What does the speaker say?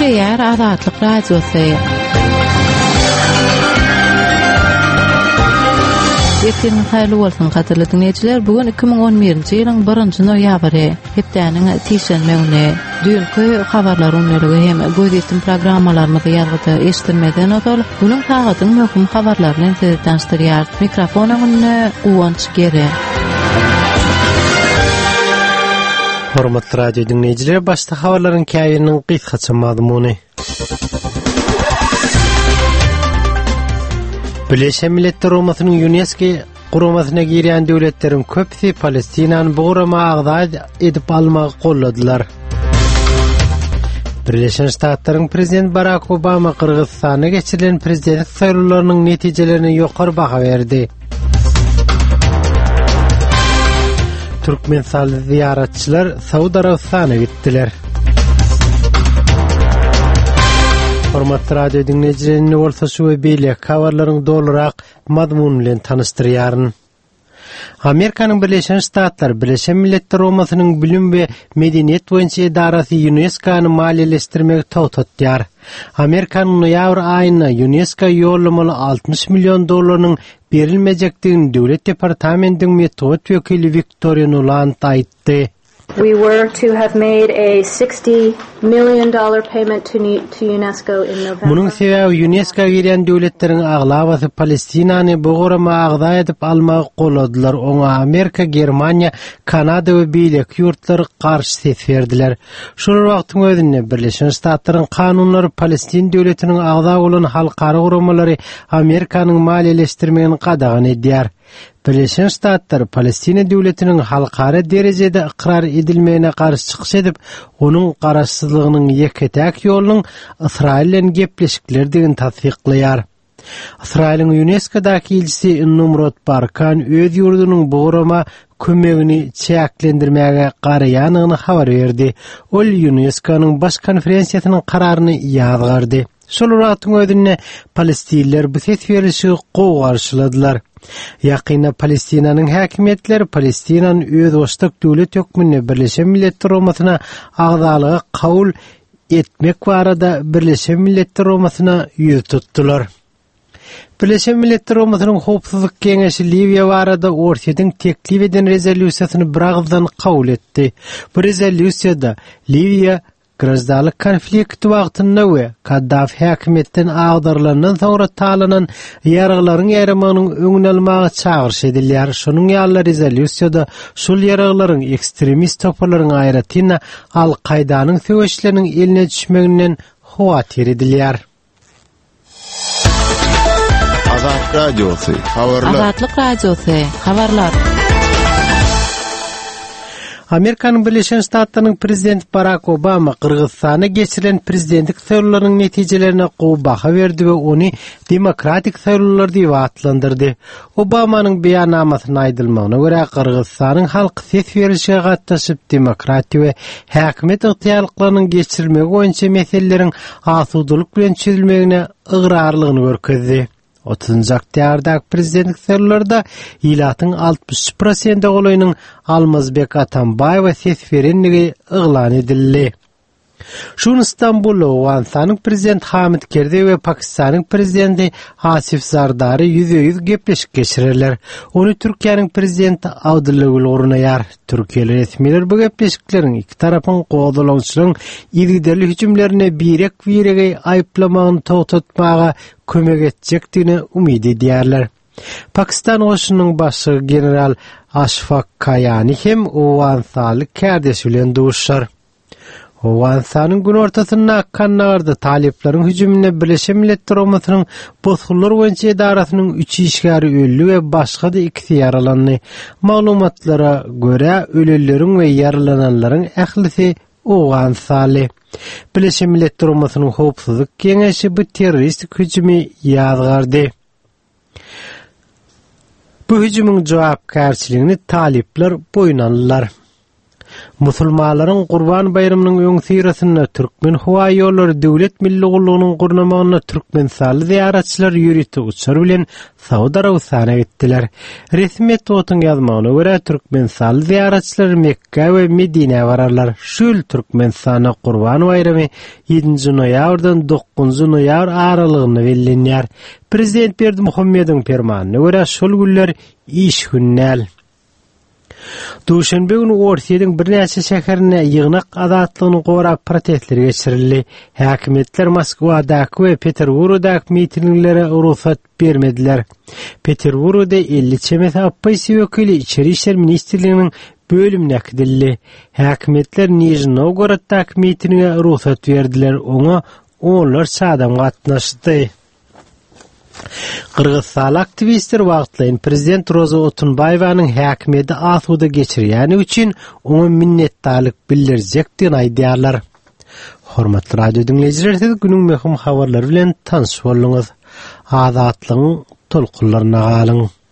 yer Azatlyk Radiosu. Yetin hayırlı olsun hatırlı dinleyiciler. Bugün 2011-nji ýylyň 1-nji noýabry. Hepdeniň tişenmegine dünkü habarlaryň öňüne hem gözetdim programmalarymyzda ýargyda eşitmeden öňe bunyň taýgatyň möhüm habarlaryny size tanıştyrýar. Mikrofonyny Uwanç Gere. Hormatly radio dinleyijiler, başda habarlaryň käýeriniň gysgaça mazmuny. Birleşen Milletler Uramasının UNESCO qurumasyna girýän döwletleriň köpsi Palestinany bugurama agda edip almagy golladylar. Birleşen Ştatlaryň prezidenti Barack Obama Kırgızstana geçirilen prezidentlik saýlawlarynyň netijelerini ýokary baha berdi. Türkmenistanly ziyaretçiler Saudi Arabistan'a gittiler. Hormatly radio dinleyijileriniň bolsa şu we beýle habarlaryň dolurak mazmun bilen tanıştyrýaryn. Amerikanyň Birleşen Ştatlary Birleşen Milletler Uramasynyň bilim we medeniýet boýunça edarasy UNESCO-ny maliýeleşdirmegi tawtatýar. Amerikanyň noýabr aýyna UNESCO ýollamaly $60 milyon berilmejekdigini döwlet departamentining metod wekili Victoria Nuland aýtdy. We were to have made a $60 million payment to UNESCO in November. Munun sebebi UNESCO giren döwletleriň aglabasy Palestinany bugurama agda edip almagy golladylar. Oňa Amerika, Germaniýa, Kanada we beýleki ýurtlar garşy ses berdiler. Şol wagtyň özünde Birleşen Ştatlaryň kanunlary Palestin döwletiniň agda bolan halkara guramalary Amerikanyň maliýeleşdirmegini gadagan edýär. Birleşen Ştatlar Palestina döwletiniň halkara derejede ikrar edilmegine garşy çykyş edip, onuň garaşsyzlygynyň ýeketäk ýolunyň Israil bilen gepleşiklerdigini tasdikleýär. Israiliň UNESCO-daky elçisi Numrod Barkan öz ýurdunyň bugurama kömegini çäklendirmäge garaýanyny habar berdi. Ol UNESCO-nyň baş konferensiýasynyň kararyny ýazgardy. Şol wagtyň özünde Palestinliler bu ses berişi gowy garşyladylar. Ýakynda Palestinanyň häkimetleri Palestinanyň öz dostuk döwlet hökmüne Birleşen Milletler Uramasyna agdalygy kabul etmek barada Birleşen Milletler Uramasyna ýüz tutdular. Birleşen Milletler Uramasynyň Howpsuzlyk Keňeşi Liwiýa barada ortadan teklip eden rezolýusiýasyny biragdan kabul etdi. Bu rezolýusiýada Liwiýa Grazdalyk konflikti wagtynda we Kaddafi häkimetden agdarlandan soňra talanan ýaraglaryň ýaramagynyň öňüne almagy çağırş edilýär. Şonuň ýaly rezolýusiýada şol ýaraglaryň ekstremist topalaryň aýratyna Al-Qaidanyň söwüşleriniň eline düşmeginden howatr edilýär. Azatlyk Radiosu habarlar. Azatlyk Radiosu habarlar. Amerikanyň Birleşen Ştatlarynyň prezidenti Barack Obama Kırgızstana geçirilen prezidentlik saýlawlarynyň netijelerine gowy baha berdi we ony demokratik saýlawlar diýip atlandyrdy. Obamanyň beýannamasyna aýdylmagyna görä Kırgızstanyň halky ses berişige gatnaşyp demokratik we häkimet ygtyarlyklarynyň geçirilmegi boýunça meseleleriň asudulyk bilen çözülmegine ıgrarlygyny görkezdi. 30 oktýabrda prezidentlik saýlawlarynda ýylatyň 60% golaýynyň Almazbek Atambaýewa ses berenligi yglan edildi. Şun İstanbul'da Awganistanyň prezidenti Hamid Karzai we Pakistanyň prezidenti Asif Zardari yüz gepleşik geçirirler. Onu Türkiýanyň prezidenti Abdullah Gül ornaýar. Türkiýeli resmiler bu gepleşikleriň iki tarapyň goýdalagynyň ýigideli hüjümlerine birek aýplamagyny tawtatmaga kömek etjekdigine umyd edýärler. Pakistan goşunynyň başlygy general Ashfaq Kayani hem Awganistanly kärdeşi bilen duşar. Awganistanyň gün ortasynda Kannagarda taliplaryň hüjümine Birleşen Milletler Uramasynyň bozgullar boýunça edarasynyň 3 işgäri öldü we başga da 2 ýaralandy. Maglumatlara görä ölelleriň we ýaralananlaryň ählisi Awganistanly. Birleşen Milletler Uramasynyň Howpsuzlyk Keňeşi bu terroristik hüjümi ýazgardy. Bu hüjümüň jogapkärçiligini talipler boýun aldylar. Musulmanlaryň Qurban bayramynyň öňsirasyna Türkmen Hawa ýolları döwlet milli gullugynyň gurnamagyna Türkmen saly ziyaratçylar ýürüti uçar bilen Saudy Arabistan'a gitdiler. Resmi Totuň ýazmagyna görä Türkmen saly ziyaratçylar Mekka we Medine bararlar. Şol Türkmenistana Qurban bayramy 7-nji noýabrdan 9-njy noýabr aralygyny bellenýär. Prezident Berdimuhammedyň fermanyna görä şol günler iş günnäl. Duşanbe günü Orsiýanyň bir näçe şäherine ýygnak azatlygyny gorap protestler geçirildi. Häkimetler Moskwadaky we Peterburgdaky mitinglere ruhsat bermediler. Peterburgda 50 çemet opposiýa wekili içeri işler ministrliginiň bölümine gidildi. Häkimetler Nijni Novgoroddaky mitinge ruhsat berdiler. Oňa onlar sadam gatnaşdy. Kırgızstal aktivistler wagtlaýyn prezident Roza Otunbaýewanyň häkimeti asuda geçirýäni üçin oňa minnetdarlyk bildirjekdigini aýdýarlar. Hormatly radio dinleýijiler, siz günüň möhüm habarlary bilen tanış bolduňyz. Azatlygyň tolkunlaryna galyň.